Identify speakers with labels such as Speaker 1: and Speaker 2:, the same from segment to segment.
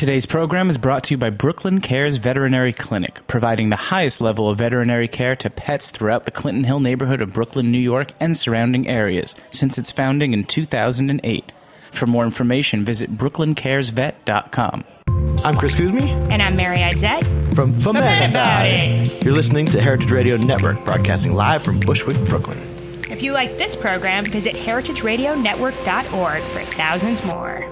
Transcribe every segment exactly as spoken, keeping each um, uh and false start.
Speaker 1: Today's program is brought to you by Brooklyn Cares Veterinary Clinic, providing the highest level of veterinary care to pets throughout the Clinton Hill neighborhood of Brooklyn, New York, and surrounding areas since its founding in two thousand eight. For more information, visit brooklyn cares vet dot com.
Speaker 2: I'm Chris Kuzmi.
Speaker 3: And I'm Mary Izette.
Speaker 2: From The
Speaker 3: Man About It.
Speaker 2: You're listening to Heritage Radio Network, broadcasting live from Bushwick, Brooklyn.
Speaker 3: If you like this program, visit heritage radio network dot org for thousands more.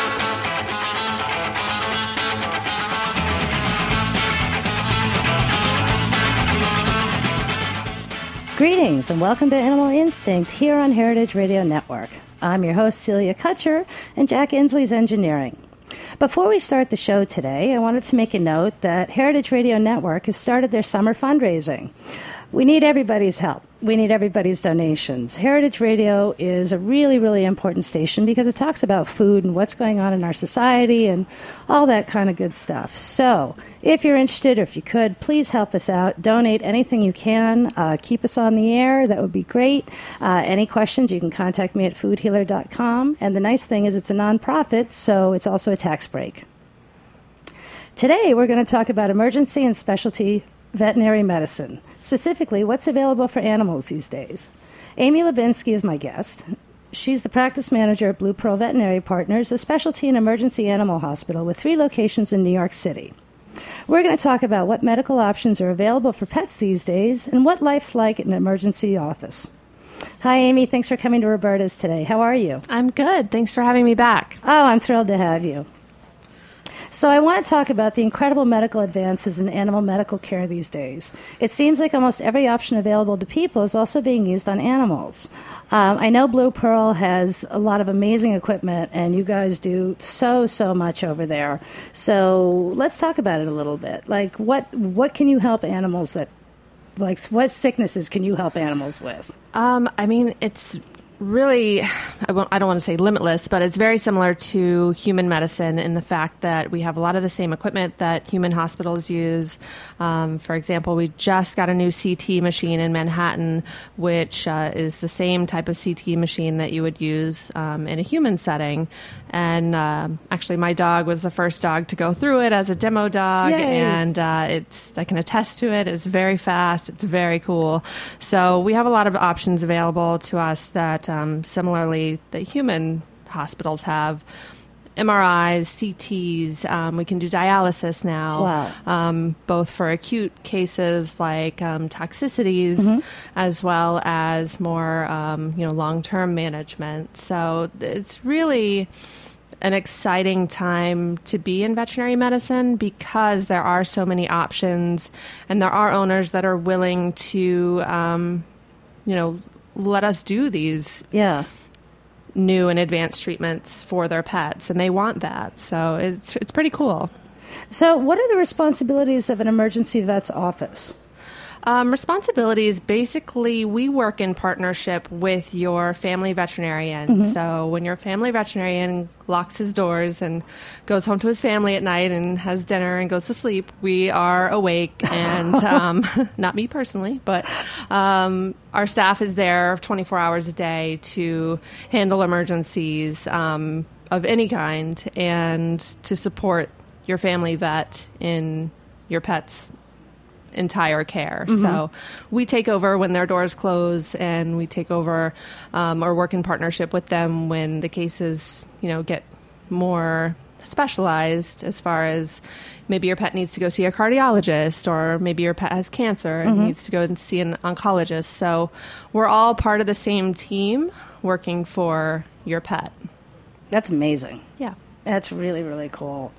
Speaker 4: Greetings and welcome to Animal Instinct here on Heritage Radio Network. I'm your host, Celia Kutcher, and Jack Inslee's engineering. Before we start the show today, I wanted to make a note that Heritage Radio Network has started their summer fundraising. We need everybody's help. We need everybody's donations. Heritage Radio is a really, really important station because it talks about food and what's going on in our society and all that kind of good stuff. So if you're interested or if you could, please help us out. Donate anything you can. Uh, keep us on the air. That would be great. Uh, any questions, you can contact me at food healer dot com. And the nice thing is it's a nonprofit, so it's also a tax break. Today, we're going to talk about emergency and specialty veterinary medicine, specifically what's available for animals these days. Amy Lubinsky is my guest. She's the practice manager at Blue Pearl Veterinary Partners, a specialty and emergency animal hospital with three locations in New York City. We're going to talk about what medical options are available for pets these days and what life's like in an emergency office. Hi, Amy. Thanks for coming to Roberta's today. How are you?
Speaker 5: I'm good. Thanks for having me back.
Speaker 4: Oh, I'm thrilled to have you. So I want to talk about the incredible medical advances in animal medical care these days. It seems like almost every option available to people is also being used on animals. Um, I know Blue Pearl has a lot of amazing equipment, and you guys do so, so much over there. So let's talk about it a little bit. Like, what what can you help animals that, like, what sicknesses can you help animals with?
Speaker 5: Um, I mean, it's really, I, won't, I don't want to say limitless, but it's very similar to human medicine in the fact that we have a lot of the same equipment that human hospitals use. Um, for example, we just got a new C T machine in Manhattan, which uh, is the same type of C T machine that you would use um, in a human setting. And uh, actually, my dog was the first dog to go through it as a demo dog,
Speaker 4: Yay.
Speaker 5: and uh, it's I can attest to it. It's very fast. It's very cool. So we have a lot of options available to us that Um, similarly, the human hospitals have M R Is, C Ts. Um, we can do dialysis now,
Speaker 4: Wow.
Speaker 5: um, both for acute cases like um, toxicities,
Speaker 4: Mm-hmm.
Speaker 5: as well as more, um, you know, long-term management. So it's really an exciting time to be in veterinary medicine because there are so many options, and there are owners that are willing to, um, you know, let us do these
Speaker 4: Yeah.
Speaker 5: new and advanced treatments for their pets, and they want that. So it's it's pretty cool.
Speaker 4: So what are the responsibilities of an emergency vet's office?
Speaker 5: Um, responsibilities, basically, we work in partnership with your family veterinarian.
Speaker 4: Mm-hmm.
Speaker 5: So when your family veterinarian locks his doors and goes home to his family at night and has dinner and goes to sleep, we are awake. And um, not me personally, but um, our staff is there twenty-four hours a day to handle emergencies um, of any kind and to support your family vet in your pet's entire care. Mm-hmm. So we take over when their doors close, and we take over um, or work in partnership with them when the cases, you know, get more specialized as far as maybe your pet needs to go see a cardiologist, or maybe your pet has cancer and
Speaker 4: Mm-hmm.
Speaker 5: needs to go and see an oncologist. So we're all part of the same team working for your pet.
Speaker 4: That's amazing.
Speaker 5: Yeah.
Speaker 4: That's really, really cool.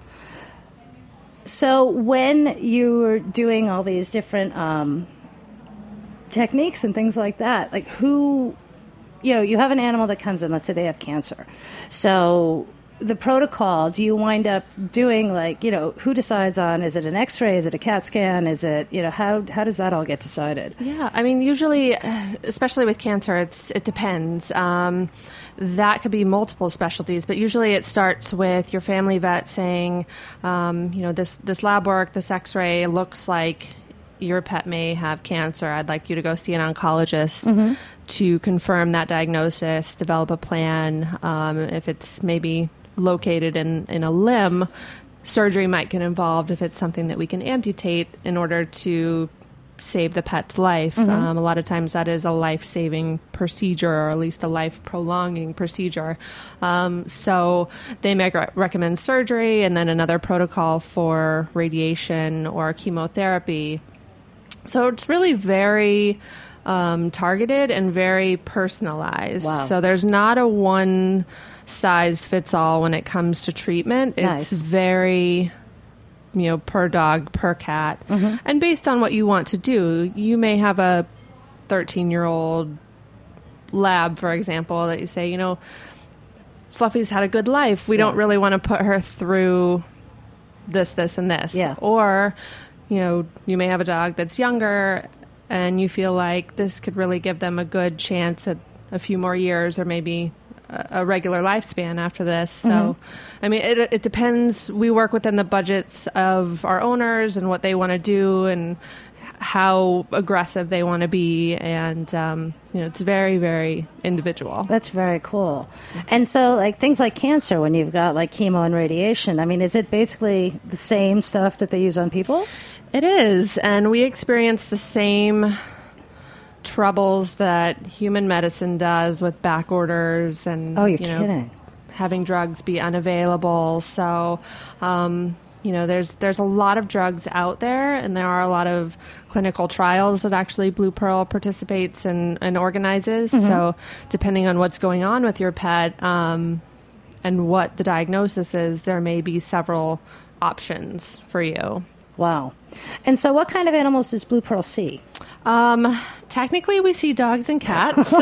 Speaker 4: So when you were doing all these different um, techniques and things like that, like who, you know, you have an animal that comes in, let's say they have cancer. So the protocol, do you wind up doing like, you know, who decides on, is it an x-ray, is it a CAT scan, is it, you know, how how does that all get decided?
Speaker 5: Yeah, I mean, usually, especially with cancer, it's it depends. Um, that could be multiple specialties, but usually it starts with your family vet saying, um, you know, this, this lab work, this x-ray looks like your pet may have cancer. I'd like you to go see an oncologist mm-hmm. to confirm that diagnosis, develop a plan. Um, if it's maybe located in, in a limb, surgery might get involved if it's something that we can amputate in order to save the pet's life. Mm-hmm. Um, a lot of times that is a life-saving procedure, or at least a life-prolonging procedure. Um, so they may re- recommend surgery and then another protocol for radiation or chemotherapy. So it's really very um, targeted and very personalized.
Speaker 4: Wow.
Speaker 5: So there's not a one size fits all when it comes to treatment.
Speaker 4: Nice.
Speaker 5: It's very, you know, per dog, per cat. Mm-hmm. And based on what you want to do, you may have a thirteen-year-old lab, for example, that you say, you know, Fluffy's had a good life. We yeah. don't really want to put her through this, this, and this.
Speaker 4: Yeah.
Speaker 5: Or, you know, you may have a dog that's younger and you feel like this could really give them a good chance at a few more years or maybe a regular lifespan after this. So, mm-hmm. I mean, it, it depends. We work within the budgets of our owners and what they want to do and how aggressive they want to be. And, um, you know, it's very, very individual.
Speaker 4: That's very cool. And so, like, things like cancer, when you've got, like, chemo and radiation, I mean, is it basically the same stuff that they use on people?
Speaker 5: It is. And we experience the same troubles that human medicine does with back orders and,
Speaker 4: oh, you're
Speaker 5: you know,
Speaker 4: kidding.
Speaker 5: having drugs be unavailable. So, um, you know, there's there's a lot of drugs out there, and there are a lot of clinical trials that actually Blue Pearl participates and, and organizes. Mm-hmm. So depending on what's going on with your pet um, and what the diagnosis is, there may be several options for you.
Speaker 4: Wow. And so what kind of animals does Blue Pearl see?
Speaker 5: Um, technically, we see dogs and cats.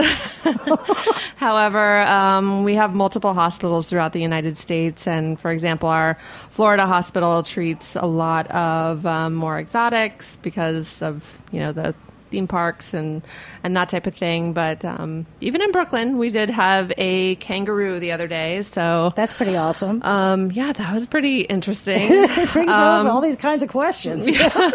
Speaker 5: However, um, we have multiple hospitals throughout the United States. And, for example, our Florida hospital treats a lot of um, more exotics because of, you know, the theme parks and, and that type of thing. But um, even in Brooklyn, we did have a kangaroo the other day. So
Speaker 4: that's pretty awesome.
Speaker 5: Um, yeah, that was pretty interesting.
Speaker 4: It brings
Speaker 5: um,
Speaker 4: up all these kinds of questions.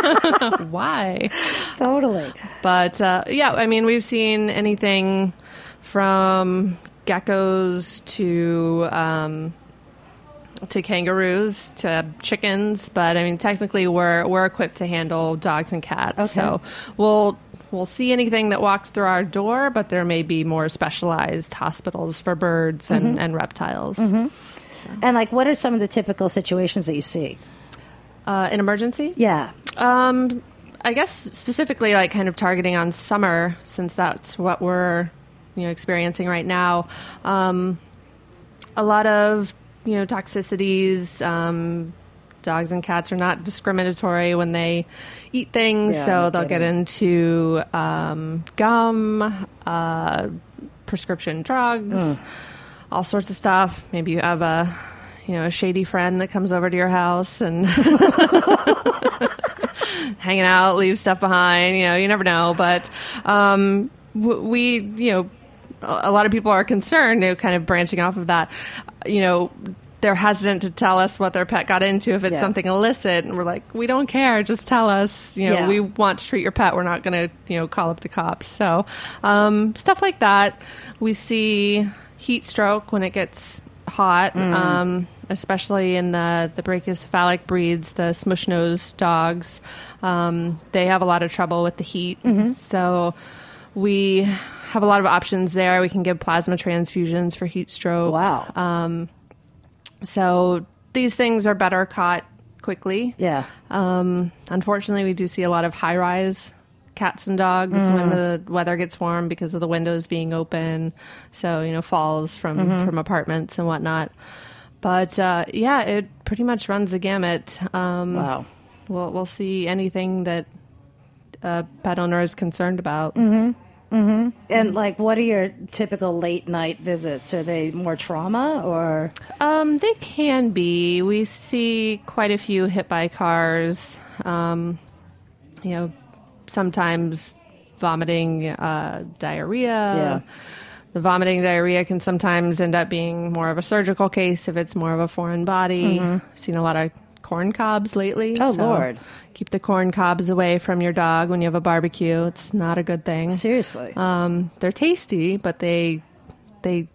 Speaker 5: Why?
Speaker 4: Totally.
Speaker 5: But uh, yeah, I mean, we've seen anything from geckos to um, to kangaroos to chickens, but I mean, technically, we're we're equipped to handle dogs and cats.
Speaker 4: Okay.
Speaker 5: So we'll we'll see anything that walks through our door, but there may be more specialized hospitals for birds and,
Speaker 4: mm-hmm.
Speaker 5: and reptiles.
Speaker 4: Mm-hmm. So. And like, what are some of the typical situations that you see?
Speaker 5: Uh, in emergency?
Speaker 4: Yeah.
Speaker 5: Um, I guess specifically, like, kind of targeting on summer, since that's what we're, you know, experiencing right now. Um, a lot of, you know, toxicities. Um, dogs and cats are not discriminatory when they eat things,
Speaker 4: yeah,
Speaker 5: so
Speaker 4: no
Speaker 5: they'll
Speaker 4: kidding.
Speaker 5: get into um, gum, uh, prescription drugs,
Speaker 4: Ugh.
Speaker 5: all sorts of stuff. Maybe you have a, you know, a shady friend that comes over to your house and hanging out, leave stuff behind. You know, you never know. But um, we, you know, a lot of people are concerned, you know, kind of branching off of that, you know, they're hesitant to tell us what their pet got into if it's
Speaker 4: yeah.
Speaker 5: something illicit. And we're like, we don't care. Just tell us, you know,
Speaker 4: yeah.
Speaker 5: we want to treat your pet. We're not going to, you know, call up the cops. So um, stuff like that. We see heat stroke when it gets hot, mm. um, especially in the, the brachycephalic breeds, the smush nose dogs. Um, they have a lot of trouble with the heat. Mm-hmm. So we have a lot of options there. We can give plasma transfusions for heat stroke.
Speaker 4: Wow.
Speaker 5: Um, so these things are better caught quickly.
Speaker 4: Yeah.
Speaker 5: Um, unfortunately, we do see a lot of high-rise cats and dogs mm. when the weather gets warm because of the windows being open. So, you know, falls from, mm-hmm. from apartments and whatnot. But, uh, yeah, it pretty much runs the gamut. Um,
Speaker 4: wow.
Speaker 5: We'll, we'll see anything that a pet owner is concerned about.
Speaker 4: Mm-hmm. Mm-hmm. And, like, what are your typical late-night visits? Are they more trauma, or...?
Speaker 5: Um, they can be. We see quite a few hit by cars. Um, you know, sometimes vomiting, uh, diarrhea.
Speaker 4: Yeah.
Speaker 5: The vomiting diarrhea can sometimes end up being more of a surgical case if it's more of a foreign body. Mm-hmm. I've seen a lot of corn cobs lately.
Speaker 4: Oh,
Speaker 5: so
Speaker 4: Lord.
Speaker 5: Keep the corn cobs away from your dog when you have a barbecue. It's not a good thing.
Speaker 4: Seriously.
Speaker 5: Um, they're tasty, but they they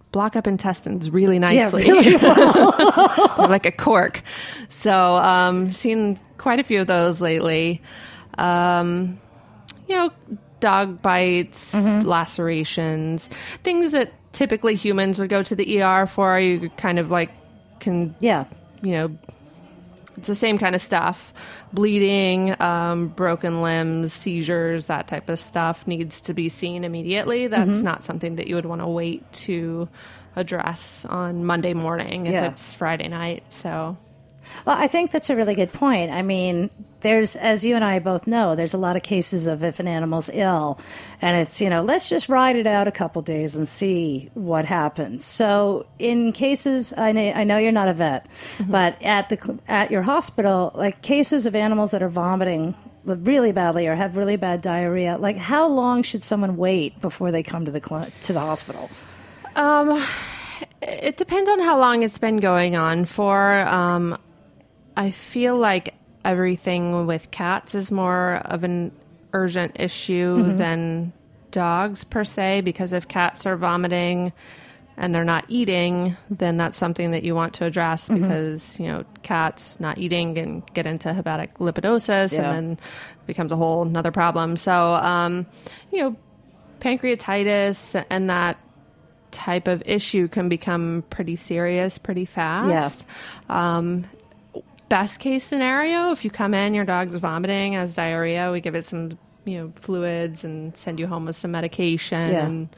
Speaker 5: block up intestines really nicely.
Speaker 4: Yeah, really well.
Speaker 5: Like a cork. So, um, seen quite a few of those lately. Um, you know, dog bites, mm-hmm. lacerations, things that typically humans would go to the E R for. You kind of like can,
Speaker 4: yeah, you
Speaker 5: know, it's the same kind of stuff. Bleeding, um, broken limbs, seizures, that type of stuff needs to be seen immediately. That's mm-hmm. not something that you would want to wait to address on Monday morning if
Speaker 4: yeah.
Speaker 5: it's Friday night. So,
Speaker 4: well, I think that's a really good point. I mean, there's, as you and I both know, there's a lot of cases of if an animal's ill, and it's, you know, let's just ride it out a couple days and see what happens. So in cases, I know, I know you're not a vet, mm-hmm. but at the at your hospital, like cases of animals that are vomiting really badly or have really bad diarrhea, like how long should someone wait before they come to the cl- to the hospital?
Speaker 5: Um, it depends on how long it's been going on for. Um, I feel like everything with cats is more of an urgent issue mm-hmm. than dogs per se, because if cats are vomiting and they're not eating, then that's something that you want to address mm-hmm. because, you know, cats not eating can get into hepatic lipidosis
Speaker 4: yeah.
Speaker 5: and then it becomes a whole another problem. So, um, you know, pancreatitis and that type of issue can become pretty serious pretty fast.
Speaker 4: Yeah.
Speaker 5: Um, best case scenario, if you come in, your dog's vomiting, has diarrhea, we give it some, you know, fluids and send you home with some medication
Speaker 4: yeah.
Speaker 5: and,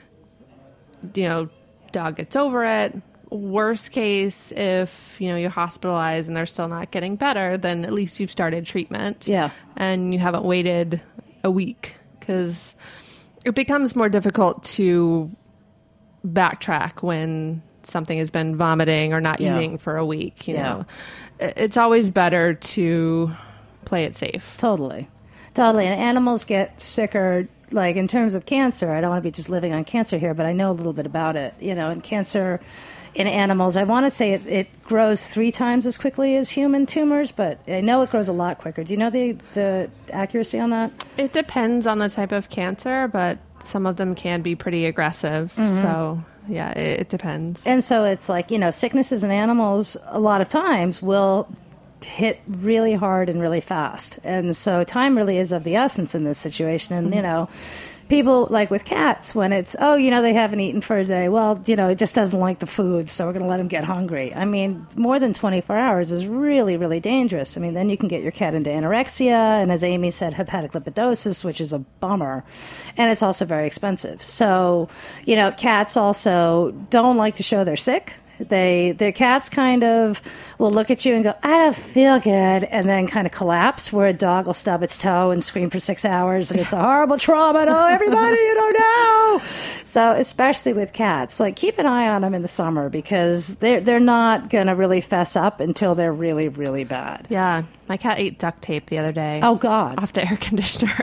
Speaker 5: you know, dog gets over it. Worst case, if, you know, you're hospitalized and they're still not getting better, then at least you've started treatment.
Speaker 4: Yeah.
Speaker 5: And you haven't waited a week, because it becomes more difficult to backtrack when something has been vomiting or not
Speaker 4: yeah.
Speaker 5: eating for a week. You
Speaker 4: yeah.
Speaker 5: know, it's always better to play it safe.
Speaker 4: Totally. Totally. And animals get sicker, like in terms of cancer. I don't want to be just living on cancer here, but I know a little bit about it. You know, and cancer in animals, I want to say it, it grows three times as quickly as human tumors, but I know it grows a lot quicker. Do you know the, the accuracy on that?
Speaker 5: It depends on the type of cancer, but some of them can be pretty aggressive. Mm-hmm. So, yeah, it, it depends.
Speaker 4: And so it's like, you know, sicknesses in animals a lot of times will hit really hard and really fast. And so time really is of the essence in this situation. And, mm-hmm. you know, people, like with cats, when it's, oh, you know, they haven't eaten for a day. Well, you know, it just doesn't like the food, so we're going to let them get hungry. I mean, more than twenty-four hours is really, really dangerous. I mean, then you can get your cat into anorexia, and as Amy said, hepatic lipidosis, which is a bummer. And it's also very expensive. So, you know, cats also don't like to show they're sick. They, the cats kind of will look at you and go, I don't feel good, and then kind of collapse, where a dog will stub its toe and scream for six hours, and it's a horrible trauma. Oh, everybody, you don't know. So especially with cats, like keep an eye on them in the summer, because they're, they're not going to really fess up until they're really, really bad.
Speaker 5: Yeah. My cat ate duct tape the other day.
Speaker 4: Oh, God.
Speaker 5: Off the air conditioner.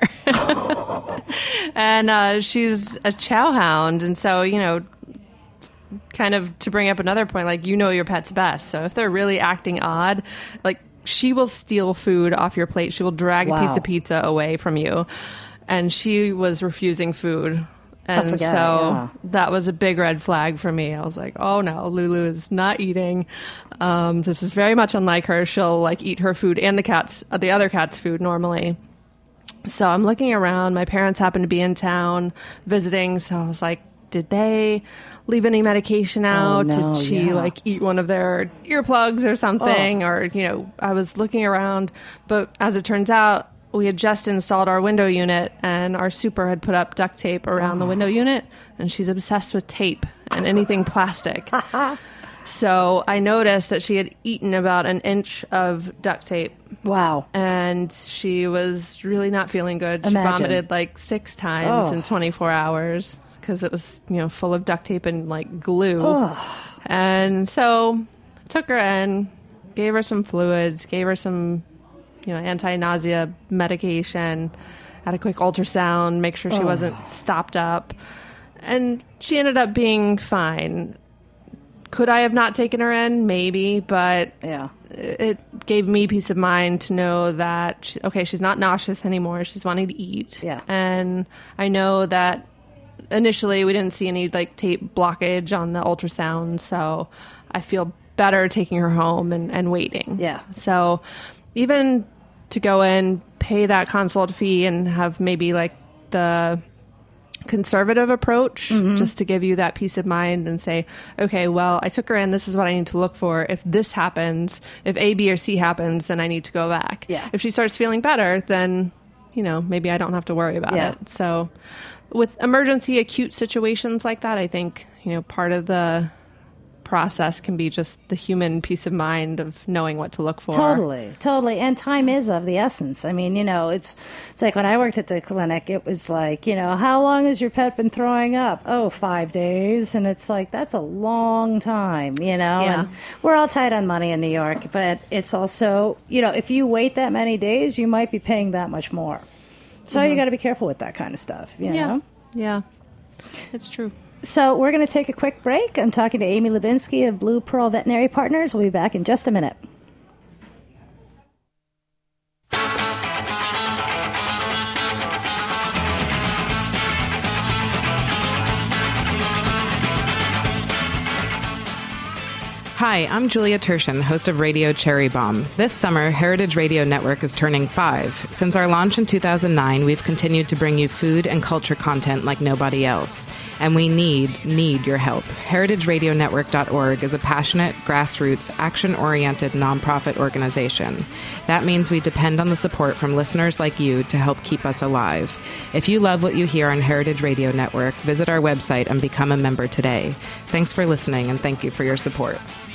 Speaker 5: And uh, she's a chow hound, and so, you know, kind of to bring up another point, like, you know your pet's best. So if they're really acting odd, like, she will steal food off your plate. She will drag
Speaker 4: wow.
Speaker 5: a piece of pizza away from you. And she was refusing food. And
Speaker 4: forget,
Speaker 5: so
Speaker 4: yeah.
Speaker 5: that was a big red flag for me. I was like, oh no, Lulu is not eating. Um, this is very much unlike her. She'll like eat her food and the cat's, uh, the other cat's food normally. So I'm looking around. My parents happen to be in town visiting. So I was like, did they leave any medication out?
Speaker 4: Oh, no,
Speaker 5: Did she
Speaker 4: yeah.
Speaker 5: like eat one of their earplugs or something?
Speaker 4: Oh.
Speaker 5: Or, you know, I was looking around, but as it turns out, we had just installed our window unit, and our super had put up duct tape around oh. the window unit, and she's obsessed with tape and anything plastic. So I noticed that she had eaten about an inch of duct tape.
Speaker 4: Wow.
Speaker 5: And she was really not feeling good. She
Speaker 4: Imagine.
Speaker 5: vomited like six times
Speaker 4: oh.
Speaker 5: in twenty-four hours. Because it was, you know, full of duct tape and like glue.
Speaker 4: Oh.
Speaker 5: And so took her in, gave her some fluids, gave her some, you know, anti-nausea medication, had a quick ultrasound, make sure she oh. wasn't stopped up. And she ended up being fine. Could I have not taken her in? Maybe, but
Speaker 4: yeah.
Speaker 5: it gave me peace of mind to know that, she, okay, she's not nauseous anymore. She's wanting to eat.
Speaker 4: Yeah.
Speaker 5: And I know that initially we didn't see any like tape blockage on the ultrasound, so I feel better taking her home and, and waiting.
Speaker 4: Yeah.
Speaker 5: So even to go in, pay that consult fee and have maybe like the conservative approach, mm-hmm. just to give you that peace of mind and say, okay, well, I took her in. This is what I need to look for. If this happens, if A, B, or C happens, then I need to go back.
Speaker 4: Yeah.
Speaker 5: If she starts feeling better, then, you know, maybe I don't have to worry about
Speaker 4: yeah.
Speaker 5: it. So with emergency acute situations like that, I think, you know, part of the process can be just the human peace of mind of knowing what to look for.
Speaker 4: Totally, totally. And time is of the essence. I mean, you know, it's it's like when I worked at the clinic, it was like, you know, how long has your pet been throwing up? Oh, five days. And it's like, that's a long time, you know.
Speaker 5: Yeah.
Speaker 4: And we're all tight on money in New York, but it's also, you know, if you wait that many days, you might be paying that much more. So mm-hmm. you got to be careful with that kind of stuff, you
Speaker 5: yeah.
Speaker 4: know?
Speaker 5: Yeah, it's true.
Speaker 4: So we're going to take a quick break. I'm talking to Amy Lubinsky of Blue Pearl Veterinary Partners. We'll be back in just a minute.
Speaker 6: Hi, I'm Julia Turshen, host of Radio Cherry Bomb. This summer, Heritage Radio Network is turning five. Since our launch in two thousand nine, we've continued to bring you food and culture content like nobody else. And we need, need your help. heritage radio network dot org is a passionate, grassroots, action-oriented nonprofit organization. That means we depend on the support from listeners like you to help keep us alive. If you love what you hear on Heritage Radio Network, visit our website and become a member today. Thanks for listening, and thank you for your support.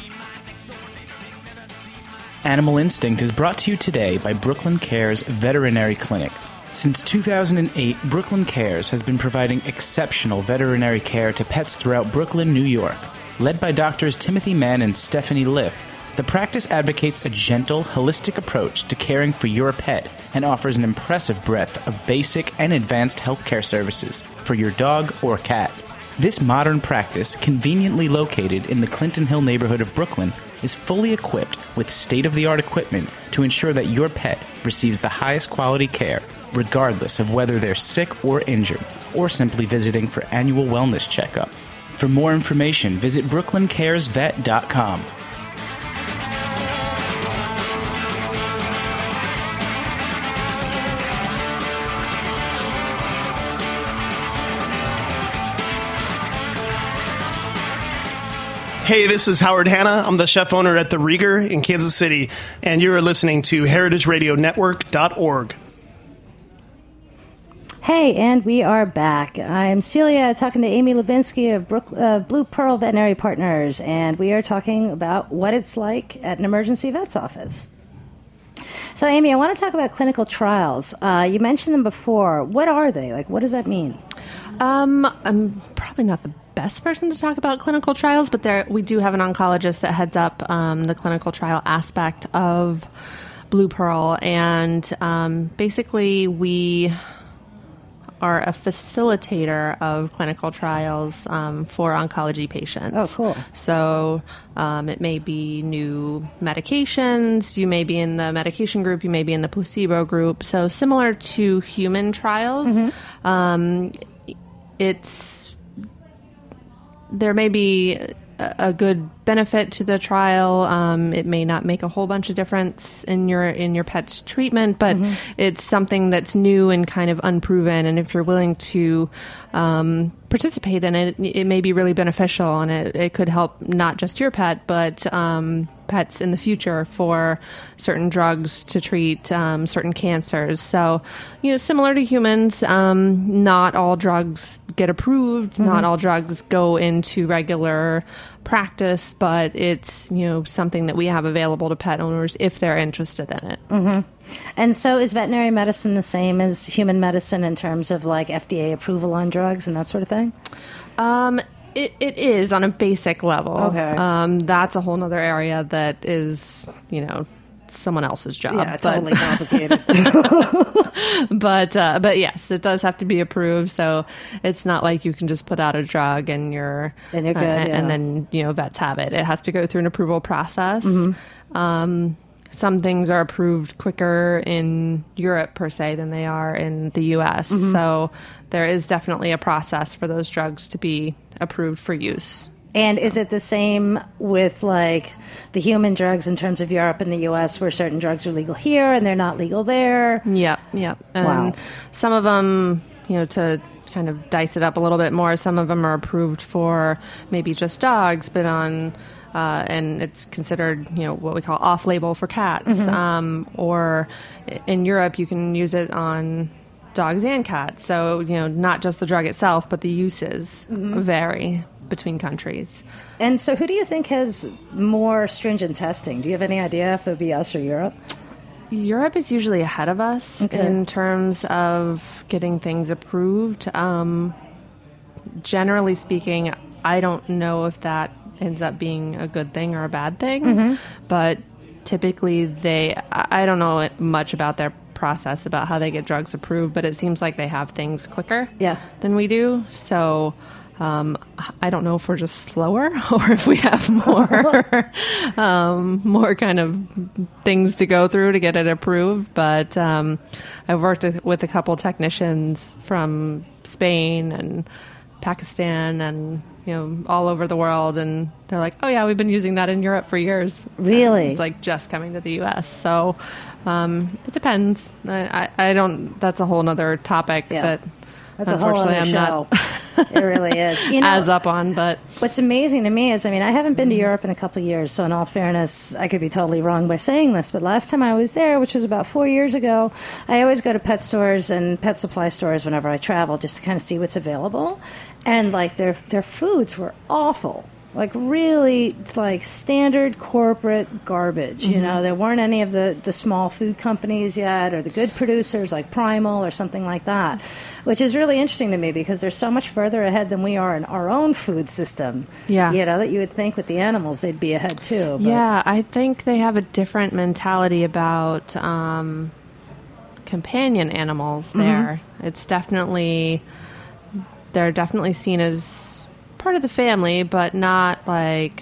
Speaker 1: Animal Instinct is brought to you today by Brooklyn Cares Veterinary Clinic. Since two thousand eight, Brooklyn Cares has been providing exceptional veterinary care to pets throughout Brooklyn, New York. Led by doctors Timothy Mann and Stephanie Liff, the practice advocates a gentle, holistic approach to caring for your pet and offers an impressive breadth of basic and advanced healthcare services for your dog or cat. This modern practice, conveniently located in the Clinton Hill neighborhood of Brooklyn, is fully equipped with state-of-the-art equipment to ensure that your pet receives the highest quality care, regardless of whether they're sick or injured, or simply visiting for annual wellness checkup. For more information, visit brooklyn cares vet dot com.
Speaker 7: Hey, this is Howard Hanna. I'm the chef owner at The Rieger in Kansas City, and you're listening to heritage radio network dot org.
Speaker 4: Hey, and we are back. I'm Celia, talking to Amy Lubinsky of Brook, uh, Blue Pearl Veterinary Partners, and we are talking about what it's like at an emergency vet's office. So, Amy, I want to talk about clinical trials. Uh, you mentioned them before. What are they? Like, what does that mean?
Speaker 5: Um, I'm probably not the best person to talk about clinical trials, but there we do have an oncologist that heads up um, the clinical trial aspect of Blue Pearl, and um, basically we are a facilitator of clinical trials um, for oncology patients.
Speaker 4: Oh, cool.
Speaker 5: So um, it may be new medications, you may be in the medication group, you may be in the placebo group. So similar to human trials, mm-hmm. um, it's there may be a, a good benefit to the trial. Um, it may not make a whole bunch of difference in your in your pet's treatment, but mm-hmm. it's something that's new and kind of unproven. And if you're willing to um, participate in it, it may be really beneficial, and it, it could help not just your pet, but um, pets in the future for certain drugs to treat um, certain cancers. So, you know, similar to humans, um, not all drugs get approved. Mm-hmm. Not all drugs go into regular practice, but it's, you know, something that we have available to pet owners if they're interested in it.
Speaker 4: Mm-hmm. And so is veterinary medicine the same as human medicine in terms of like F D A approval on drugs and that sort of thing?
Speaker 5: Um, it, it is on a basic level.
Speaker 4: Okay.
Speaker 5: Um, that's a whole nother area that is, you know, someone else's job.
Speaker 4: Yeah,
Speaker 5: but,
Speaker 4: totally complicated.
Speaker 5: but uh, but yes, it does have to be approved. So it's not like you can just put out a drug and you're
Speaker 4: and you're good,
Speaker 5: uh,
Speaker 4: yeah.
Speaker 5: and then, you know, vets have it. It has to go through an approval process. Mm-hmm. Um, some things are approved quicker in Europe, per se, than they are in the U S. Mm-hmm. So there is definitely a process for those drugs to be approved for use.
Speaker 4: And
Speaker 5: so.
Speaker 4: Is it the same with, like, the human drugs in terms of Europe and the U S, where certain drugs are legal here and they're not legal there?
Speaker 5: Yep, yep. And
Speaker 4: wow.
Speaker 5: Some of them, you know, to kind of dice it up a little bit more, some of them are approved for maybe just dogs, but on... Uh, and it's considered, you know, what we call off-label for cats. Mm-hmm. Um, or in Europe, you can use it on dogs and cats. So, you know, not just the drug itself, but the uses mm-hmm. vary between countries.
Speaker 4: And so who do you think has more stringent testing? Do you have any idea if it would be us or Europe?
Speaker 5: Europe is usually ahead of us okay. in terms of getting things approved. Um, generally speaking, I don't know if that ends up being a good thing or a bad thing, mm-hmm. but typically they, I don't know much about their process about how they get drugs approved, but it seems like they have things quicker
Speaker 4: yeah.
Speaker 5: than we do. So um, I don't know if we're just slower or if we have more, um, more kind of things to go through to get it approved. But um, I've worked with a couple technicians from Spain and Pakistan and you know, all over the world, and they're like, oh yeah, we've been using that in Europe for years.
Speaker 4: Really?
Speaker 5: And it's like just coming to the U S. So um, it depends. I, I, I don't, that's a whole nother topic yeah. that
Speaker 4: that's a whole other
Speaker 5: I'm
Speaker 4: show.
Speaker 5: Not
Speaker 4: it really is. You know,
Speaker 5: as up on, but
Speaker 4: what's amazing to me is, I mean, I haven't been to Europe in a couple of years, so in all fairness, I could be totally wrong by saying this, but last time I was there, which was about four years ago, I always go to pet stores and pet supply stores whenever I travel just to kind of see what's available. And, like, their their foods were awful. Like, really, like, standard corporate garbage, you mm-hmm. know? There weren't any of the, the small food companies yet or the good producers like Primal or something like that, which is really interesting to me because they're so much further ahead than we are in our own food system.
Speaker 5: Yeah.
Speaker 4: You know, that you would think with the animals they'd be ahead, too. But.
Speaker 5: Yeah, I think they have a different mentality about um, companion animals there. Mm-hmm. It's definitely... They're definitely seen as part of the family, but not like,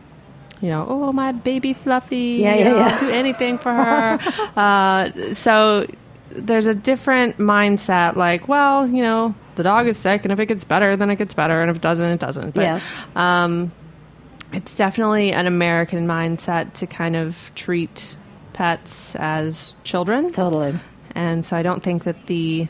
Speaker 5: you know, oh, my baby Fluffy,
Speaker 4: yeah,
Speaker 5: you
Speaker 4: yeah,
Speaker 5: know,
Speaker 4: yeah.
Speaker 5: I'll do anything for her. uh, so there's a different mindset, like, well, you know, the dog is sick, and if it gets better, then it gets better, and if it doesn't, it doesn't. But,
Speaker 4: yeah.
Speaker 5: um, it's definitely an American mindset to kind of treat pets as children.
Speaker 4: Totally.
Speaker 5: And so I don't think that the...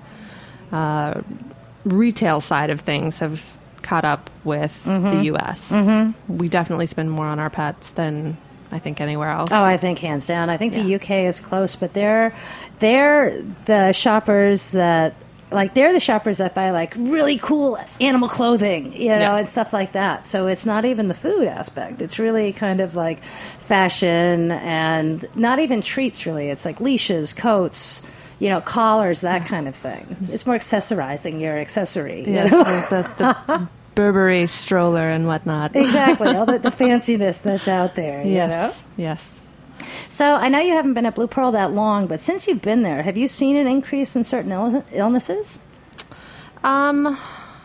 Speaker 5: Uh, retail side of things have caught up with mm-hmm. the U S. Mm-hmm. We definitely spend more on our pets than I think anywhere else.
Speaker 4: Oh, I think hands down. I think
Speaker 5: yeah.
Speaker 4: the U K is close, but they're they're the shoppers that like they're the shoppers that buy like really cool animal clothing, you know, yeah. and stuff like that. So it's not even the food aspect. It's really kind of like fashion and not even treats really. It's like leashes, coats, you know, collars, that kind of thing. It's, it's more accessorizing your accessory.
Speaker 5: Yes,
Speaker 4: you know?
Speaker 5: the, the Burberry stroller and whatnot.
Speaker 4: Exactly, all the, the fanciness that's out there,
Speaker 5: yes,
Speaker 4: you know?
Speaker 5: Yes.
Speaker 4: So I know you haven't been at Blue Pearl that long, but since you've been there, have you seen an increase in certain Ill- illnesses?
Speaker 5: Um,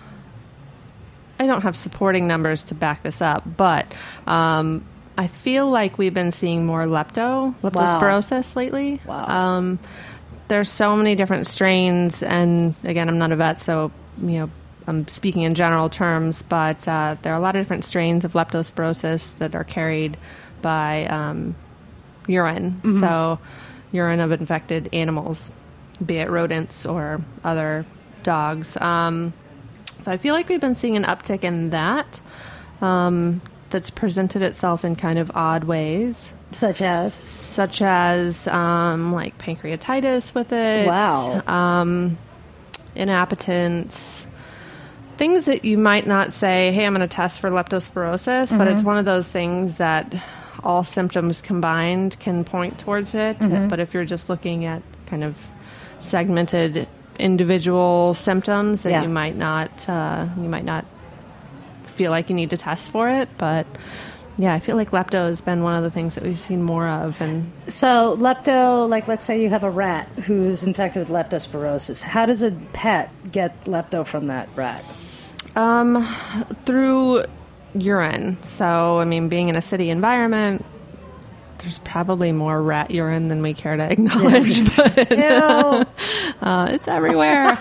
Speaker 5: I don't have supporting numbers to back this up, but um, I feel like we've been seeing more lepto, leptospirosis wow. lately.
Speaker 4: Wow.
Speaker 5: Um, there's so many different strains, and again, I'm not a vet, so you know, I'm speaking in general terms, but uh, there are a lot of different strains of leptospirosis that are carried by um, urine. Mm-hmm. So, urine of infected animals, be it rodents or other dogs. Um, so, I feel like we've been seeing an uptick in that. Um, that's presented itself in kind of odd ways.
Speaker 4: Such as?
Speaker 5: Such as, um, like, pancreatitis with it.
Speaker 4: Wow.
Speaker 5: Um, inappetence. Things that you might not say, hey, I'm going to test for leptospirosis, mm-hmm. but it's one of those things that all symptoms combined can point towards it. Mm-hmm. But if you're just looking at kind of segmented individual symptoms, then yeah. you might not, uh, you might not feel like you need to test for it. But yeah, I feel like lepto has been one of the things that we've seen more of. And
Speaker 4: so lepto, like let's say you have a rat who's infected with leptospirosis. How does a pet get lepto from that rat?
Speaker 5: Um, through urine. So, I mean, being in a city environment, there's probably more rat urine than we care to acknowledge. But, uh, uh, it's everywhere.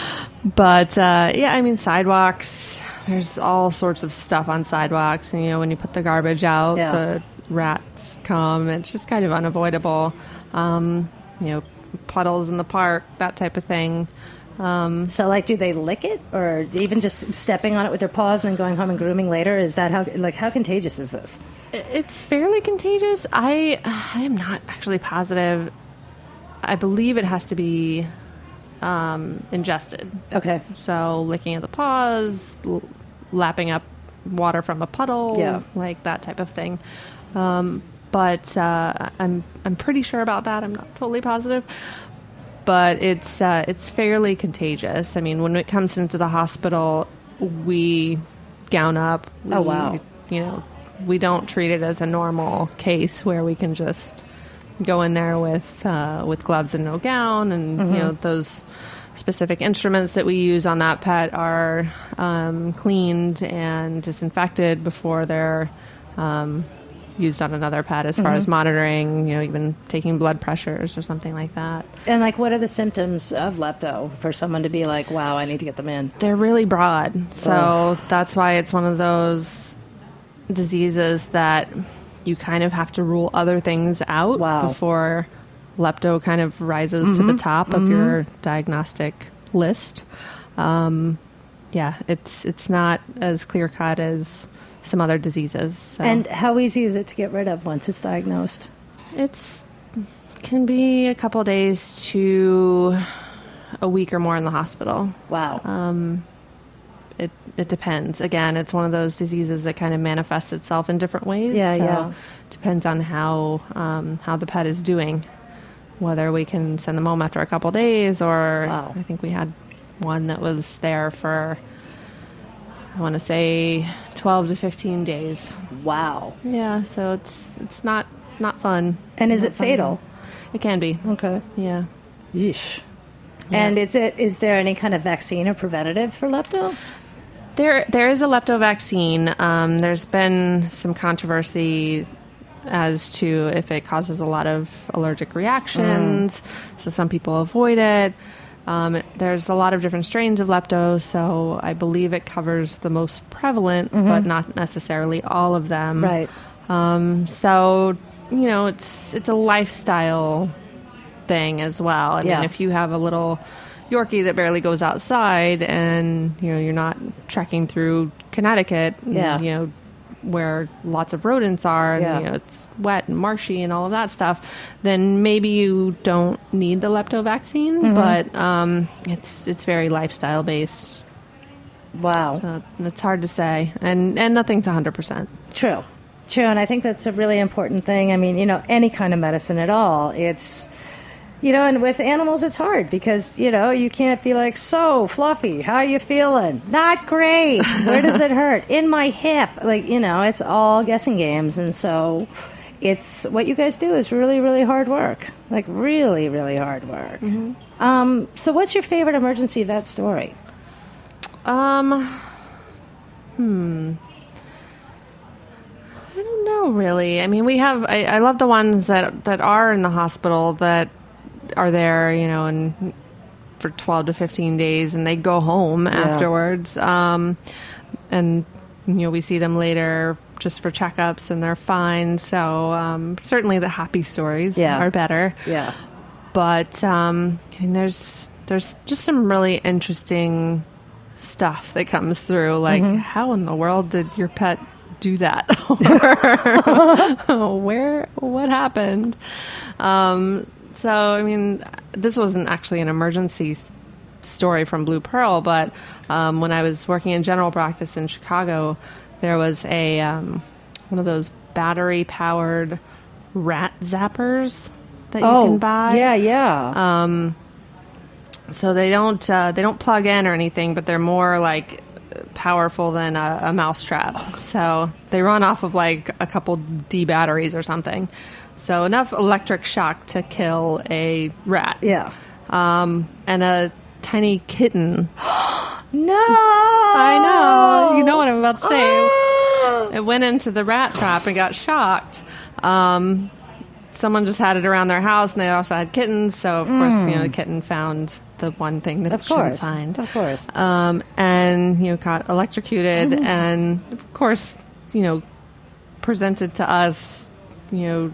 Speaker 5: But, uh, yeah, I mean, sidewalks, there's all sorts of stuff on sidewalks. And, you know, when you put the garbage out,
Speaker 4: Yeah.
Speaker 5: the rats come. It's just kind of unavoidable. Um, you know, puddles in the park, that type of thing. Um,
Speaker 4: So, like, do they lick it, or even just stepping on it with their paws and then going home and grooming later? Is that how, like, how contagious is this?
Speaker 5: it's fairly contagious. I, I am not actually positive. I believe it has to be um, ingested.
Speaker 4: Okay.
Speaker 5: So licking of the paws, l- lapping up water from a puddle,
Speaker 4: Yeah.
Speaker 5: like that type of thing. Um, but uh, I'm I'm pretty sure about that. I'm not totally positive. But it's uh, it's fairly contagious. I mean, when it comes into the hospital, we gown up.
Speaker 4: Oh,
Speaker 5: We,
Speaker 4: wow.
Speaker 5: You know, we don't treat it as a normal case where we can just go in there with uh, with gloves and no gown, and
Speaker 4: Mm-hmm.
Speaker 5: you know those specific instruments that we use on that pet are um, cleaned and disinfected before they're um, used on another pet, as far
Speaker 4: Mm-hmm.
Speaker 5: as monitoring, you know, even taking blood pressures or something like that.
Speaker 4: And, like, what are the symptoms of lepto for someone to be like, wow, I need to get them in?
Speaker 5: They're really broad, so
Speaker 4: Ugh.
Speaker 5: that's why it's one of those diseases that you kind of have to rule other things out
Speaker 4: Wow.
Speaker 5: before lepto kind of rises to the top of your diagnostic list. Um, yeah, it's it's not as clear cut as some other diseases. So.
Speaker 4: And how easy is it to get rid of once it's diagnosed?
Speaker 5: It's can be a couple days to a week or more in the hospital.
Speaker 4: Wow.
Speaker 5: Um, it it depends. Again, it's one of those diseases that kind of manifests itself in different ways.
Speaker 4: Yeah,
Speaker 5: so
Speaker 4: yeah.
Speaker 5: Depends on how um, how the pet is doing. Whether we can send them home after a couple days, or
Speaker 4: Wow.
Speaker 5: I think we had one that was there for, I want to say, twelve to fifteen days.
Speaker 4: Wow.
Speaker 5: Yeah, so it's it's not not fun.
Speaker 4: And is
Speaker 5: Not
Speaker 4: it
Speaker 5: fun.
Speaker 4: fatal?
Speaker 5: It can be.
Speaker 4: Okay.
Speaker 5: Yeah.
Speaker 4: Yeesh. And is it is there any kind of vaccine or preventative for lepto?
Speaker 5: There, there is a lepto vaccine. Um, there's been some controversy as to if it causes a lot of allergic reactions. So some people avoid it. Um, there's a lot of different strains of lepto, so I believe it covers the most prevalent, but not necessarily all of them.
Speaker 4: Right.
Speaker 5: Um, so, you know, it's it's a lifestyle thing as well. I
Speaker 4: Yeah.
Speaker 5: mean, if you have a little Yorkie that barely goes outside, and you know you're not trekking through Connecticut,
Speaker 4: Yeah.
Speaker 5: you know, where lots of rodents are, and
Speaker 4: Yeah.
Speaker 5: you know it's wet and marshy and all of that stuff, then maybe you don't need the lepto vaccine.
Speaker 4: Mm-hmm.
Speaker 5: But um, it's it's very lifestyle based.
Speaker 4: Wow.
Speaker 5: So it's hard to say, and and nothing's one hundred percent.
Speaker 4: True. True. And I think that's a really important thing. I mean, you know, any kind of medicine at all, it's, you know, and with animals, it's hard because, you know, you can't be like, so, Fluffy, how you feeling? Not great. Where does it hurt? In my hip. Like, you know, it's all guessing games. And so it's what you guys do is really, really hard work. Like, really, really hard work. Um, so what's your favorite emergency vet story?
Speaker 5: Um, hmm. I don't know, really. I mean, we have. I, I love the ones that that are in the hospital that are there, you know, and for twelve to fifteen days, and they go home afterwards. Um, and you know, we see them later just for checkups, and they're fine. So um, certainly, the happy stories
Speaker 4: Yeah.
Speaker 5: are better.
Speaker 4: Yeah.
Speaker 5: But um, I mean, there's there's just some really interesting stuff that comes through. Like, how in the world did your pet do that? Or where? What happened? Um, so, I mean, this wasn't actually an emergency s- story from Blue Pearl, but um, when I was working in general practice in Chicago, there was a um, one of those battery-powered rat zappers that you
Speaker 4: Oh,
Speaker 5: can buy.
Speaker 4: yeah, yeah.
Speaker 5: Um, so they don't uh, they don't plug in or anything, but they're more like powerful than a, a mouse trap. So they run off of like a couple D batteries or something. So enough electric shock to kill a rat.
Speaker 4: yeah.
Speaker 5: Um, and a tiny kitten.
Speaker 4: No!
Speaker 5: I know. You know what I'm about to say.
Speaker 4: Oh.
Speaker 5: It went into the rat trap and got shocked. Um, someone just had it around their house, and they also had kittens. So of mm. course, you know, the kitten found the one thing that
Speaker 4: of
Speaker 5: it shouldn't
Speaker 4: course.
Speaker 5: find.
Speaker 4: Of course.
Speaker 5: Um, and you know, got electrocuted, and of course, you know, presented to us, you know,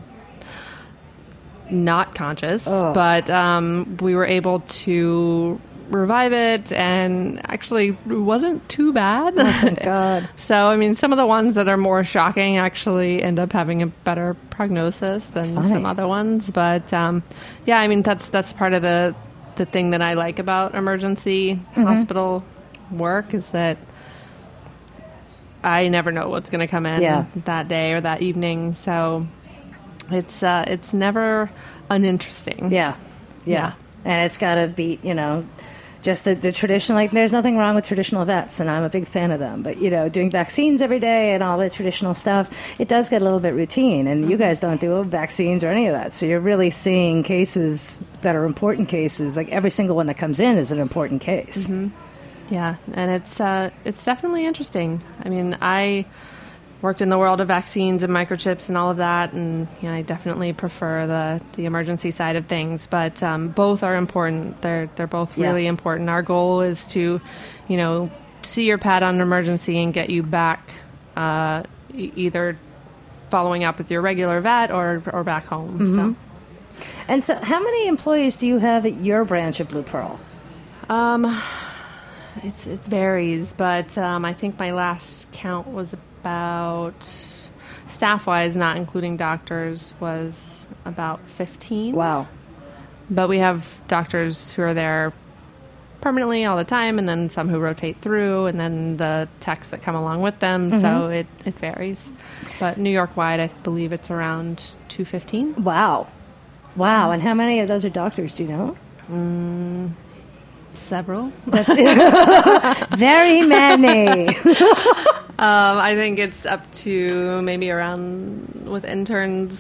Speaker 5: not conscious,
Speaker 4: oh.
Speaker 5: but um, we were able to revive it, and actually it wasn't too bad.
Speaker 4: Oh, thank God.
Speaker 5: So, I mean, some of the ones that are more shocking actually end up having a better prognosis than
Speaker 4: Funny.
Speaker 5: some other ones. But um, yeah, I mean, that's that's part of the the thing that I like about emergency mm-hmm. hospital work is that I never know what's going to come in
Speaker 4: yeah.
Speaker 5: that day or that evening. So it's uh, it's never uninteresting.
Speaker 4: Yeah. yeah, yeah, and it's got to be, you know. Just the, the traditional, like, there's nothing wrong with traditional vets, and I'm a big fan of them. But, you know, doing vaccines every day and all the traditional stuff, it does get a little bit routine. And you guys don't do vaccines or any of that. So you're really seeing cases that are important cases. Like, every single one that comes in is an important case.
Speaker 5: Mm-hmm. Yeah, and it's uh, it's definitely interesting. I mean, I worked in the world of vaccines and microchips and all of that, and you know, I definitely prefer the, the emergency side of things. But um, both are important. They're they're both
Speaker 4: yeah.
Speaker 5: really important. Our goal is to, you know, see your pet on an emergency and get you back, uh, e- either following up with your regular vet or or back home.
Speaker 4: Mm-hmm.
Speaker 5: So.
Speaker 4: And so, how many employees do you have at your branch of Blue Pearl?
Speaker 5: Um, it's, it varies, but um, I think my last count was about, staff-wise, not including doctors, was about fifteen.
Speaker 4: Wow.
Speaker 5: But we have doctors who are there permanently all the time, and then some who rotate through, and then the techs that come along with them, mm-hmm. so it, it varies. But New York-wide, I believe it's around two hundred fifteen.
Speaker 4: Wow. Wow, and how many of those are doctors, do you know?
Speaker 5: Mm, several.
Speaker 4: Very many.
Speaker 5: Um, I think it's up to maybe around, with interns,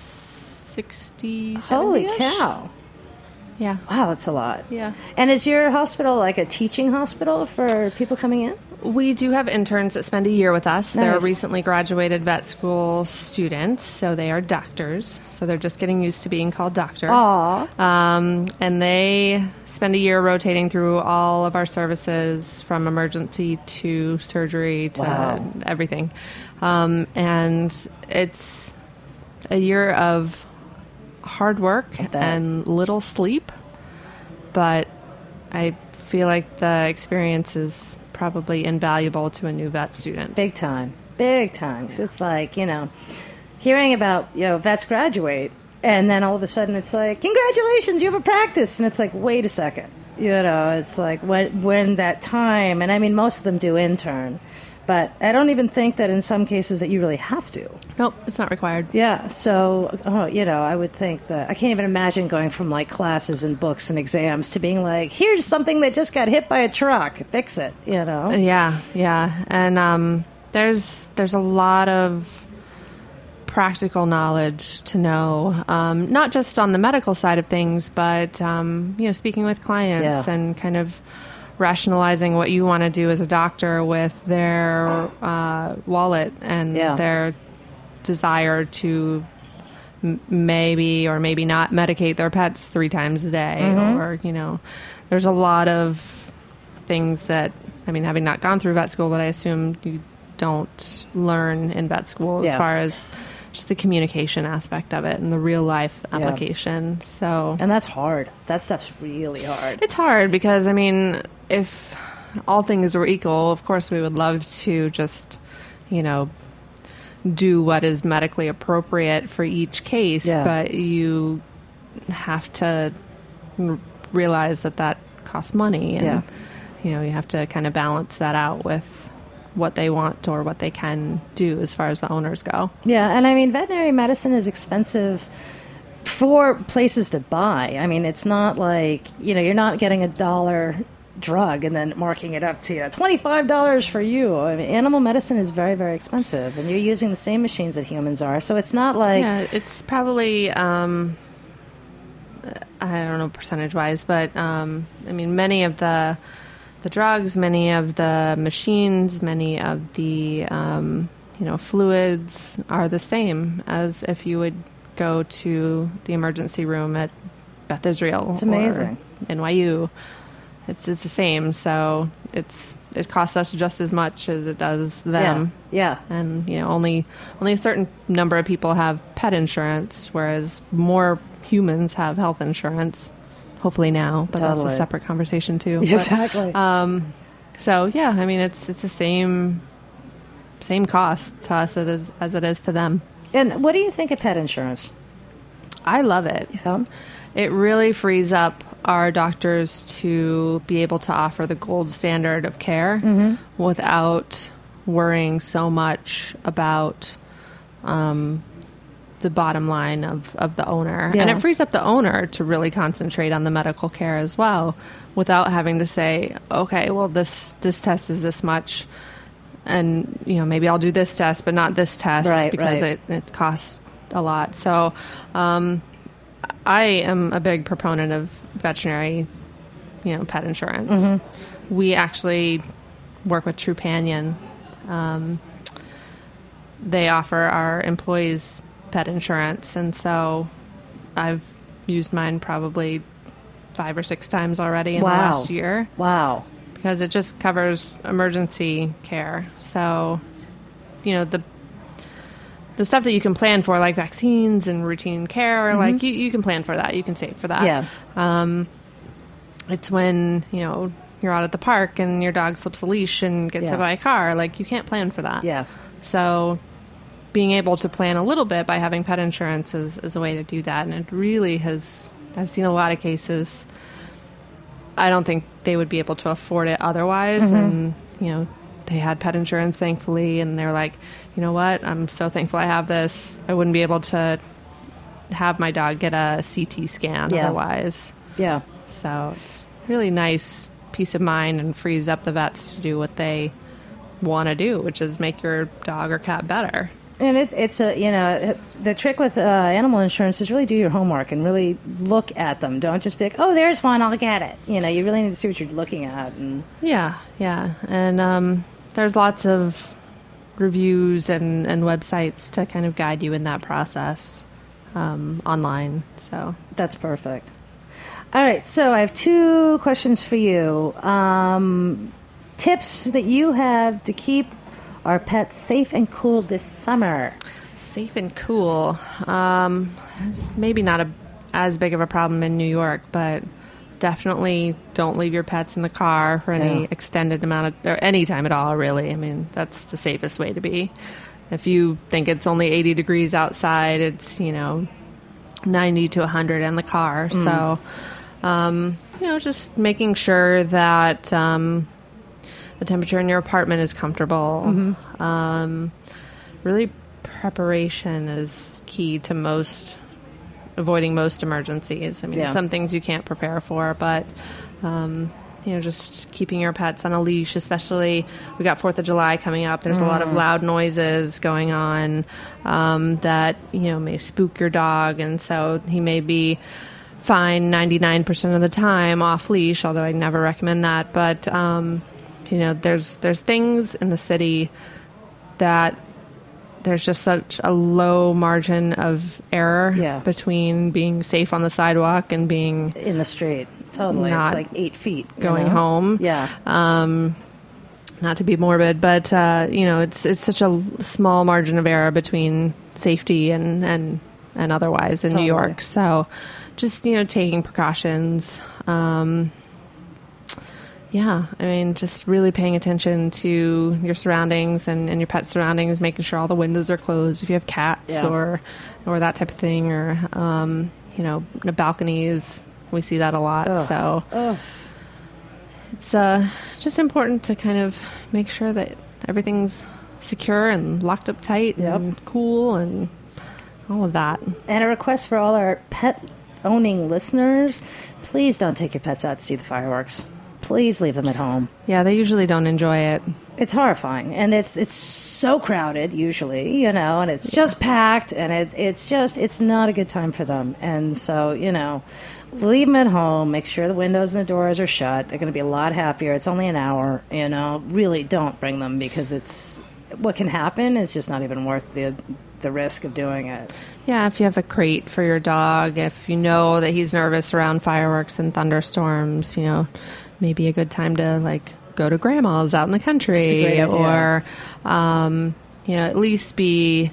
Speaker 5: sixty,
Speaker 4: Holy
Speaker 5: seventy-ish.
Speaker 4: cow.
Speaker 5: Yeah.
Speaker 4: Wow, that's a lot.
Speaker 5: Yeah.
Speaker 4: And is your hospital like a teaching hospital for people coming in?
Speaker 5: We do have interns that spend a year with us.
Speaker 4: Nice.
Speaker 5: They're recently graduated vet school students, so they are doctors. So they're just getting used to being called doctor.
Speaker 4: Aww.
Speaker 5: Um, and they spend a year rotating through all of our services, from emergency to surgery to
Speaker 4: wow.
Speaker 5: everything. Um, and it's a year of hard work and little sleep, but I feel like the experience is probably invaluable to a new vet student.
Speaker 4: Big time. Big time. Yeah. It's like, you know, hearing about, you know, vets graduate, and then all of a sudden it's like, congratulations, you have a practice. And it's like, wait a second. You know, it's like when, when that time, and I mean, most of them do intern, but I don't even think that in some cases that you really have to.
Speaker 5: Nope, it's not required.
Speaker 4: Yeah, so, oh, you know, I would think that, I can't even imagine going from, like, classes and books and exams to being like, here's something that just got hit by a truck, fix it, you know?
Speaker 5: Yeah, yeah, and um, there's there's a lot of practical knowledge to know, um, not just on the medical side of things, but, um, you know, speaking with clients
Speaker 4: yeah.
Speaker 5: and kind of rationalizing what you want to do as a doctor with their uh, wallet and
Speaker 4: yeah.
Speaker 5: their desire to m- maybe or maybe not medicate their pets three times a day. Mm-hmm. Or, you know, there's a lot of things that, I mean, having not gone through vet school, but I assume you don't learn in vet school
Speaker 4: yeah.
Speaker 5: as far as just the communication aspect of it and the real life application. Yeah. So,
Speaker 4: and that's hard. That stuff's really hard.
Speaker 5: It's hard because, I mean, if all things were equal, of course we would love to just, you know, do what is medically appropriate for each case,
Speaker 4: yeah.
Speaker 5: but you have to r- realize that that costs money, and
Speaker 4: yeah.
Speaker 5: you know, you have to kind of balance that out with what they want or what they can do as far as the owners go.
Speaker 4: Yeah, and I mean, veterinary medicine is expensive for places to buy. I mean, it's not like, you know, you're not getting a dollar drug and then marking it up to, you know, twenty-five dollars for you. I mean, animal medicine is very, very expensive, and you're using the same machines that humans are, so it's not like...
Speaker 5: Yeah, it's probably, um, I don't know percentage-wise, but, um, I mean, many of the the drugs, many of the machines, many of the, um, you know, fluids are the same as if you would go to the emergency room at Beth Israel.
Speaker 4: It's amazing.
Speaker 5: Or N Y U. It's, it's the same. So it's it costs us just as much as it does them.
Speaker 4: Yeah. yeah.
Speaker 5: And, you know, only only a certain number of people have pet insurance, whereas more humans have health insurance. Hopefully now, but
Speaker 4: Totally.
Speaker 5: that's a separate conversation too.
Speaker 4: Yeah, exactly.
Speaker 5: But, um, so yeah, I mean, it's it's the same same cost to us as it is, as it is to them.
Speaker 4: And what do you think of pet insurance?
Speaker 5: I love it.
Speaker 4: Yeah.
Speaker 5: It really frees up our doctors to be able to offer the gold standard of care
Speaker 4: Mm-hmm.
Speaker 5: without worrying so much about um, the bottom line of, of the owner.
Speaker 4: Yeah.
Speaker 5: And it frees up the owner to really concentrate on the medical care as well without having to say, okay, well, this, this test is this much. And, you know, maybe I'll do this test, but not this test
Speaker 4: Right,
Speaker 5: because
Speaker 4: right.
Speaker 5: It, it costs a lot. So um, I am a big proponent of veterinary, you know, pet insurance.
Speaker 4: Mm-hmm.
Speaker 5: We actually work with Trupanion. Um, they offer our employees pet insurance, and so I've used mine probably five or six times already in
Speaker 4: Wow.
Speaker 5: the last year.
Speaker 4: Wow.
Speaker 5: Because it just covers emergency care. So, you know, the the stuff that you can plan for, like vaccines and routine care, like you, you can plan for that. You can save for that.
Speaker 4: Yeah.
Speaker 5: Um, it's when, you know, you're out at the park and your dog slips a leash and gets
Speaker 4: Yeah.
Speaker 5: hit by a car. Like, you can't plan for that.
Speaker 4: Yeah.
Speaker 5: So being able to plan a little bit by having pet insurance is, is a way to do that. And it really has, I've seen a lot of cases. I don't think they would be able to afford it otherwise.
Speaker 4: Mm-hmm.
Speaker 5: And, you know, they had pet insurance, thankfully, and they're like, you know what, I'm so thankful I have this. I wouldn't be able to have my dog get a C T scan
Speaker 4: Yeah.
Speaker 5: otherwise.
Speaker 4: Yeah.
Speaker 5: So it's really nice peace of mind and frees up the vets to do what they want to do, which is make your dog or cat better.
Speaker 4: And it, it's a, you know, the trick with uh, animal insurance is really do your homework and really look at them. Don't just be like, oh, there's one, I'll get it. You know, you really need to see what you're looking at. And
Speaker 5: Yeah, yeah. And um, there's lots of reviews and, and websites to kind of guide you in that process um, online. So
Speaker 4: that's perfect. All right, so I have two questions for you. Um, tips that you have to keep our pets safe and cool this summer.
Speaker 5: safe and cool. Um, it's maybe not a, as big of a problem in New York, but definitely don't leave your pets in the car for any
Speaker 4: Yeah.
Speaker 5: extended amount of, or any time at all, really. I mean, that's the safest way to be. If you think it's only eighty degrees outside, it's, you know, ninety to one hundred in the car.
Speaker 4: Mm.
Speaker 5: So, um, you know, just making sure that um, the temperature in your apartment is comfortable.
Speaker 4: Mm-hmm.
Speaker 5: Um, really, preparation is key to most avoiding most emergencies. I mean,
Speaker 4: Yeah.
Speaker 5: some things you can't prepare for, but um, you know, just keeping your pets on a leash. Especially, we got Fourth of July coming up. There's a lot of loud noises going on um, that you know may spook your dog, and so he may be fine ninety-nine percent of the time off leash. Although I never recommend that, but um, you know, there's there's things in the city that there's just such a low margin of error
Speaker 4: Yeah.
Speaker 5: between being safe on the sidewalk and being
Speaker 4: In the street. Totally.
Speaker 5: Not
Speaker 4: it's like eight feet. you
Speaker 5: going
Speaker 4: know?
Speaker 5: home.
Speaker 4: Yeah.
Speaker 5: Um, not to be morbid, but uh, you know, it's it's such a small margin of error between safety and and, and otherwise in
Speaker 4: Totally.
Speaker 5: New York. So, just you know, taking precautions. Um, yeah, I mean, just really paying attention to your surroundings and, and your pet surroundings, making sure all the windows are closed if you have cats
Speaker 4: Yeah.
Speaker 5: or or that type of thing, or um, you know, the balconies. We see that a lot.
Speaker 4: Ugh.
Speaker 5: So
Speaker 4: Ugh.
Speaker 5: it's uh, just important to kind of make sure that everything's secure and locked up tight
Speaker 4: Yep.
Speaker 5: and cool and all of that.
Speaker 4: And a request for all our pet owning listeners, please don't take your pets out to see the fireworks. Please leave them at home.
Speaker 5: Yeah, they usually don't enjoy it.
Speaker 4: It's horrifying, and it's it's so crowded usually, you know, and it's just packed, and it, it's just it's not a good time for them. And so, you know, leave them at home. Make sure the windows and the doors are shut. They're going to be a lot happier. It's only an hour, you know. Really, don't bring them because it's what can happen is just not even worth the the risk of doing it.
Speaker 5: Yeah, if you have a crate for your dog, if you know that he's nervous around fireworks and thunderstorms, you know, maybe a good time to like go to grandma's out in the country, or um, you know, at least be,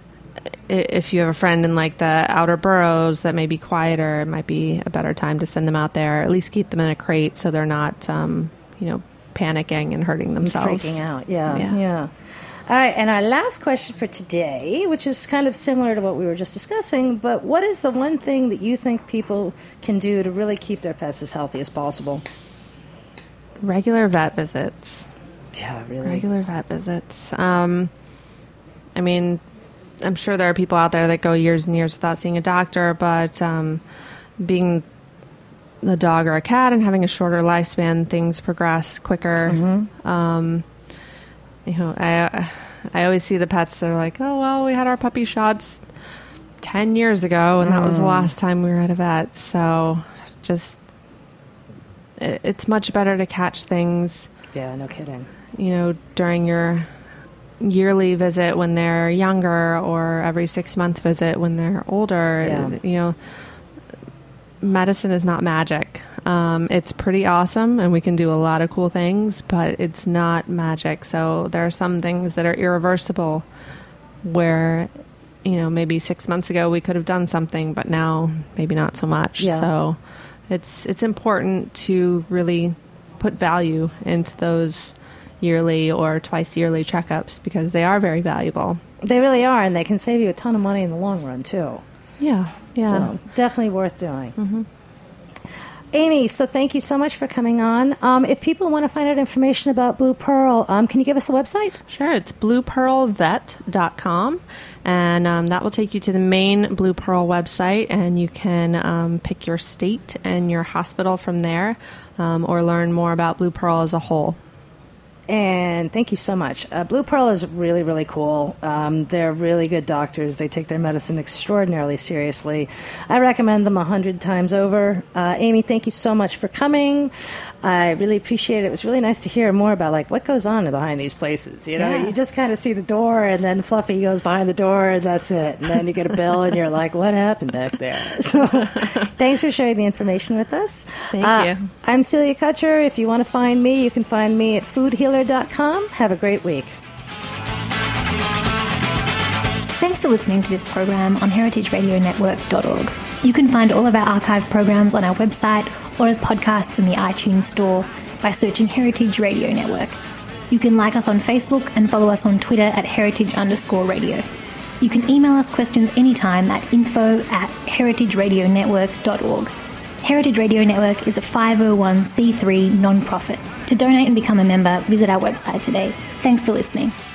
Speaker 5: if you have a friend in like the outer boroughs that may be quieter, it might be a better time to send them out there. At least keep them in a crate so they're not, um, you know, panicking and hurting themselves.
Speaker 4: Freaking out, yeah,
Speaker 5: yeah.
Speaker 4: yeah. All right, and our last question for today, which is kind of similar to what we were just discussing, but what is the one thing that you think people can do to really keep their pets as healthy as possible?
Speaker 5: Regular vet visits.
Speaker 4: Yeah, really.
Speaker 5: Regular vet visits. Um, I mean, I'm sure there are people out there that go years and years without seeing a doctor, but um, being the dog or a cat and having a shorter lifespan, things progress quicker. Mm-hmm. Um, you know, I I always see the pets that are like, oh, well, we had our puppy shots ten years ago, and mm. that was the last time we were at a vet. So just, it, it's much better to catch things.
Speaker 4: Yeah, no kidding.
Speaker 5: You know, during your yearly visit when they're younger, or every six-month visit when they're older.
Speaker 4: Yeah.
Speaker 5: You know, medicine is not magic. Um, it's pretty awesome, and we can do a lot of cool things, but it's not magic. So there are some things that are irreversible where, you know, maybe six months ago we could have done something, but now maybe not so much.
Speaker 4: Yeah.
Speaker 5: So it's it's important to really put value into those yearly or twice yearly checkups, because they are very valuable.
Speaker 4: They really are, and they can save you a ton of money in the long run, too.
Speaker 5: Yeah, yeah.
Speaker 4: So definitely worth doing.
Speaker 5: Mm-hmm.
Speaker 4: Amy, so thank you so much for coming on. Um, if people want to find out information about Blue Pearl, um, can you give us a website?
Speaker 5: Sure, it's blue pearl vet dot com, and um, that will take you to the main Blue Pearl website, and you can um, pick your state and your hospital from there, um, or learn more about Blue Pearl as a whole.
Speaker 4: And thank you so much. Uh, Blue Pearl is really, really cool. Um, they're really good doctors. They take their medicine extraordinarily seriously. I recommend them a hundred times over. Uh, Amy, thank you so much for coming. I really appreciate it. It was really nice to hear more about like what goes on behind these places. You know,
Speaker 5: Yeah.
Speaker 4: you just kind of see the door, and then Fluffy goes behind the door, and that's it. And then you get a bill, and you're like, what happened back there? So thanks for sharing the information with us.
Speaker 5: Thank
Speaker 4: uh,
Speaker 5: you.
Speaker 4: I'm Celia Kutcher. If you want to find me, you can find me at food healer dot com. Have a great week.
Speaker 8: Thanks for listening to this program on heritage radio network dot org. You can find all of our archive programs on our website or as podcasts in the iTunes store by searching Heritage Radio Network. You can like us on Facebook and follow us on Twitter at heritage underscore radio. You can email us questions anytime at info at heritage radio network dot org. Heritage Radio Network is a five oh one c three non-profit. To donate and become a member, visit our website today. Thanks for listening.